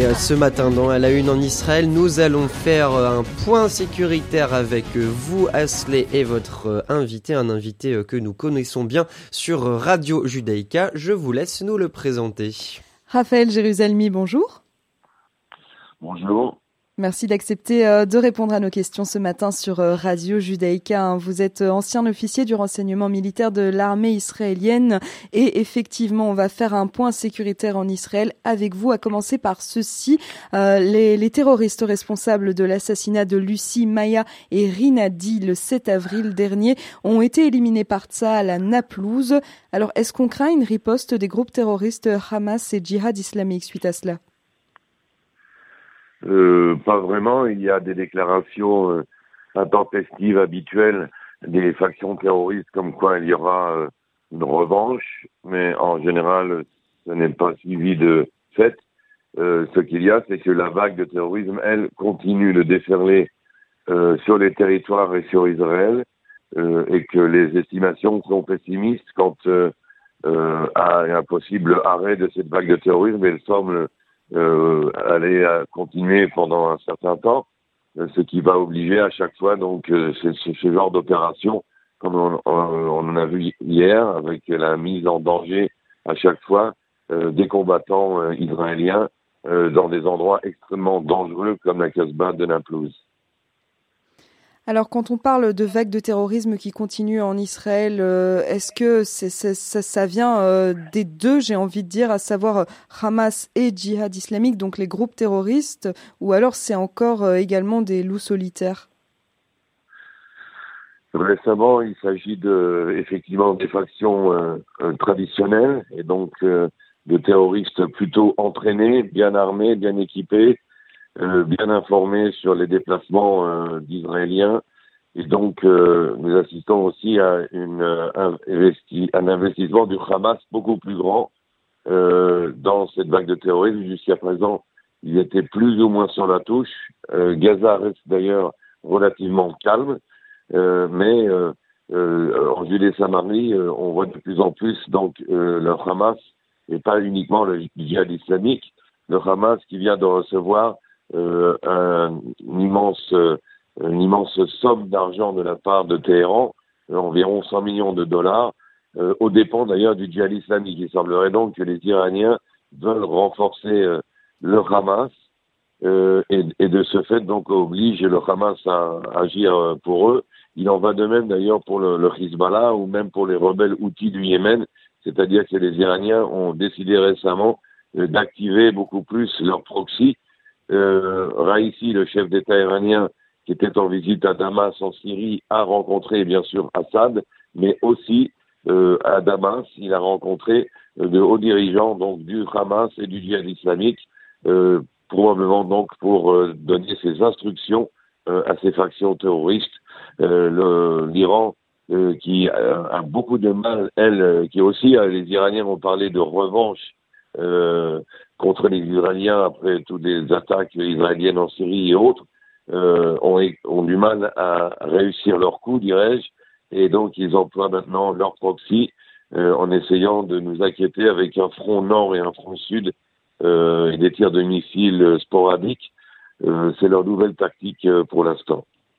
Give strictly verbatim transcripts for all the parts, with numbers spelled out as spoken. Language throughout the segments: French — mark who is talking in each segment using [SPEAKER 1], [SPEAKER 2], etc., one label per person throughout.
[SPEAKER 1] Et euh, ce matin, dans À la Une en Israël, nous allons faire euh, un point sécuritaire avec euh, vous, Asley, et votre euh, invité, un invité euh, que nous connaissons bien sur euh, Radio Judaïka. Je vous laisse nous le présenter.
[SPEAKER 2] Raphaël Jérusalemi, bonjour.
[SPEAKER 3] Bonjour.
[SPEAKER 2] Merci d'accepter euh, de répondre à nos questions ce matin sur euh, Radio Judaïka. Vous êtes euh, ancien officier du renseignement militaire de l'armée israélienne et effectivement, on va faire un point sécuritaire en Israël avec vous, à commencer par ceci. Euh, les, les terroristes responsables de l'assassinat de Lucie, Maya et Rinadi le sept avril dernier ont été éliminés par Tsahal à Naplouse. Alors, est-ce qu'on craint une riposte des groupes terroristes Hamas et Djihad islamique suite à cela ?
[SPEAKER 3] Euh, pas vraiment. Il y a des déclarations euh, intempestives habituelles des factions terroristes comme quoi il y aura euh, une revanche, mais en général, ce n'est pas suivi de fait. Euh, ce qu'il y a, c'est que la vague de terrorisme, elle, continue de déferler euh, sur les territoires et sur Israël, euh, et que les estimations sont pessimistes quant euh, euh, à un possible arrêt de cette vague de terrorisme. Elle semble Euh, aller à continuer pendant un certain temps, euh, ce qui va obliger à chaque fois donc euh, ce, ce genre d'opération, comme on, on, on en a vu hier, avec la mise en danger à chaque fois euh, des combattants euh, israéliens euh, dans des endroits extrêmement dangereux comme la Casbah de Naplouse.
[SPEAKER 2] Alors, quand on parle de vagues de terrorisme qui continuent en Israël, euh, est-ce que c'est, c'est, ça, ça vient euh, des deux, j'ai envie de dire, à savoir euh, Hamas et Djihad islamique, donc les groupes terroristes, ou alors c'est encore euh, également des loups solitaires ?
[SPEAKER 3] Récemment, il s'agit de, effectivement des factions euh, euh, traditionnelles et donc euh, de terroristes plutôt entraînés, bien armés, bien équipés, Euh, bien informés sur les déplacements euh, d'Israéliens, et donc euh, nous assistons aussi à une, euh, investi- un investissement du Hamas beaucoup plus grand euh, dans cette vague de terrorisme. Jusqu'à présent, il était plus ou moins sur la touche. Euh, Gaza reste d'ailleurs relativement calme, euh, mais euh, euh, en Judée-Samarie, euh, on voit de plus en plus donc euh, le Hamas, et pas uniquement le djihad islamique, le Hamas qui vient de recevoir Euh, un, une immense, euh, une immense somme d'argent de la part de Téhéran, euh, environ cent millions de dollars, euh, aux dépens d'ailleurs du djihad islamique. Il semblerait donc que les Iraniens veulent renforcer euh, le Hamas euh, et, et de ce fait donc oblige le Hamas à, à agir euh, pour eux. Il en va de même d'ailleurs pour le, le Hezbollah ou même pour les rebelles houthis du Yémen, c'est-à-dire que les Iraniens ont décidé récemment euh, d'activer beaucoup plus leur proxy. Euh, Raisi, le chef d'État iranien, qui était en visite à Damas en Syrie, a rencontré bien sûr Assad, mais aussi euh, à Damas, il a rencontré euh, de hauts dirigeants donc du Hamas et du djihad islamique, euh, probablement donc pour euh, donner ses instructions euh, à ces factions terroristes. Euh, le, L'Iran, euh, qui a, a beaucoup de mal, elle, euh, qui aussi, euh, les Iraniens ont parlé de revanche Euh, contre les Israéliens après toutes les attaques israéliennes en Syrie et autres, euh, ont, ont du mal à réussir leur coup, dirais-je, et donc ils emploient maintenant leur proxy euh, en essayant de nous inquiéter avec un front nord et un front sud euh, et des tirs de missiles sporadiques. Euh, c'est leur nouvelle tactique euh, pour l'instant.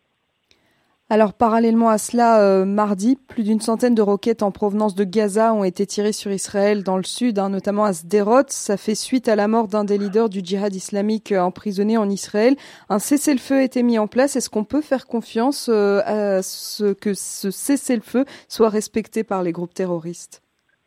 [SPEAKER 2] Alors, parallèlement à cela, euh, mardi, plus d'une centaine de roquettes en provenance de Gaza ont été tirées sur Israël dans le sud, hein, notamment à Sderot. Ça fait suite à la mort d'un des leaders du djihad islamique euh, emprisonné en Israël. Un cessez-le-feu a été mis en place. Est-ce qu'on peut faire confiance euh, à ce que ce cessez-le-feu soit respecté par les groupes terroristes ?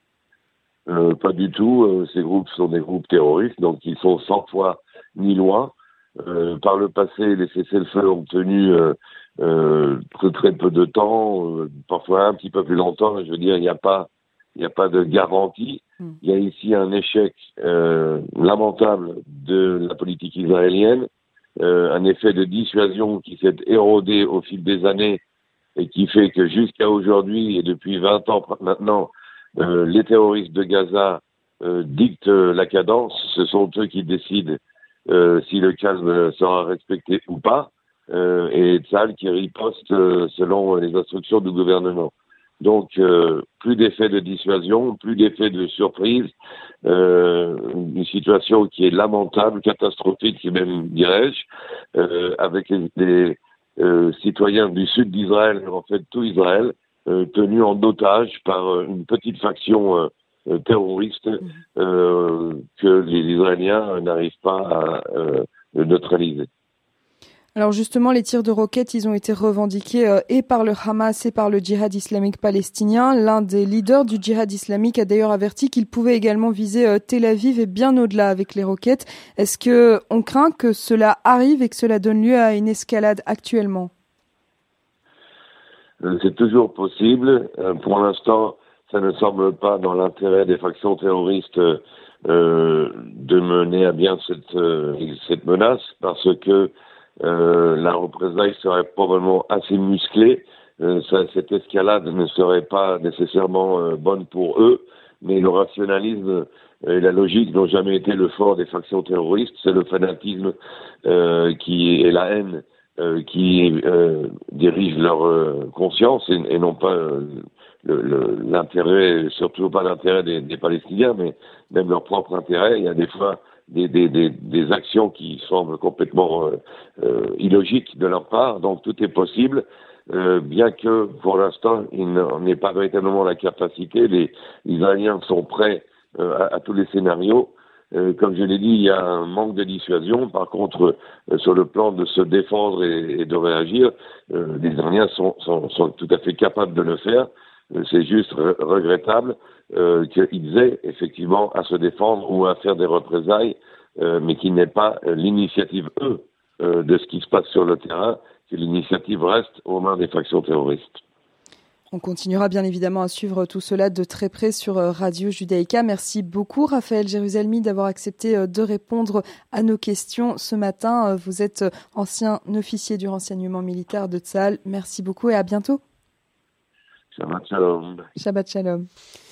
[SPEAKER 3] euh, Pas du tout. Euh, ces groupes sont des groupes terroristes, donc ils sont sans foi ni loi. Euh, par le passé, les cessez-le-feu ont tenu euh, Euh, très très peu de temps, euh, parfois un petit peu plus longtemps. Je veux dire, il n'y a pas, il n'y a pas de garantie. Mm. Il y a ici un échec euh, lamentable de la politique israélienne, euh, un effet de dissuasion qui s'est érodé au fil des années et qui fait que jusqu'à aujourd'hui et depuis vingt ans maintenant, euh, les terroristes de Gaza euh, dictent la cadence. Ce sont eux qui décident euh, si le calme sera respecté ou pas. Euh, et Tsahal qui riposte euh, selon les instructions du gouvernement. Donc, euh, plus d'effet de dissuasion, plus d'effet de surprise, euh, une situation qui est lamentable, catastrophique, même dirais-je, euh, avec les, les euh, citoyens du sud d'Israël, en fait tout Israël, euh, tenus en otage par euh, une petite faction euh, terroriste euh, que les Israéliens n'arrivent pas à euh, neutraliser.
[SPEAKER 2] Alors justement, les tirs de roquettes, ils ont été revendiqués euh, et par le Hamas et par le djihad islamique palestinien. L'un des leaders du djihad islamique a d'ailleurs averti qu'il pouvait également viser euh, Tel Aviv et bien au-delà avec les roquettes. Est-ce que on craint que cela arrive et que cela donne lieu à une escalade actuellement ?
[SPEAKER 3] C'est toujours possible. Euh, pour l'instant, ça ne semble pas dans l'intérêt des factions terroristes euh, de mener à bien cette, euh, cette menace parce que Euh, la représailles serait probablement assez musclée. Euh, ça, cette escalade ne serait pas nécessairement euh, bonne pour eux, mais le rationalisme et la logique n'ont jamais été le fort des factions terroristes. C'est le fanatisme euh, qui et la haine euh, qui euh, dirigent leur euh, conscience et, et non pas euh, le, le, l'intérêt, surtout pas l'intérêt des, des Palestiniens, mais même leur propre intérêt. Il y a des fois Des, des, des, des actions qui semblent complètement euh, euh, illogiques de leur part, donc tout est possible, euh, bien que pour l'instant ils n'en aient pas véritablement la capacité. Les Israéliens sont prêts euh, à, à tous les scénarios. Euh, comme je l'ai dit, il y a un manque de dissuasion. Par contre, euh, sur le plan de se défendre et, et de réagir, euh, les Israéliens sont, sont, sont tout à fait capables de le faire. Euh, c'est juste re- regrettable Euh, qu'ils aient effectivement à se défendre ou à faire des représailles, euh, mais qu'ils n'aient pas euh, l'initiative, eux, euh, de ce qui se passe sur le terrain, que l'initiative reste aux mains des factions terroristes.
[SPEAKER 2] On continuera bien évidemment à suivre tout cela de très près sur Radio Judaïka. Merci beaucoup Raphaël Jérusalemi d'avoir accepté de répondre à nos questions ce matin. Vous êtes ancien officier du renseignement militaire de Tsahal. Merci beaucoup et à bientôt.
[SPEAKER 3] Shabbat shalom.
[SPEAKER 2] Shabbat shalom.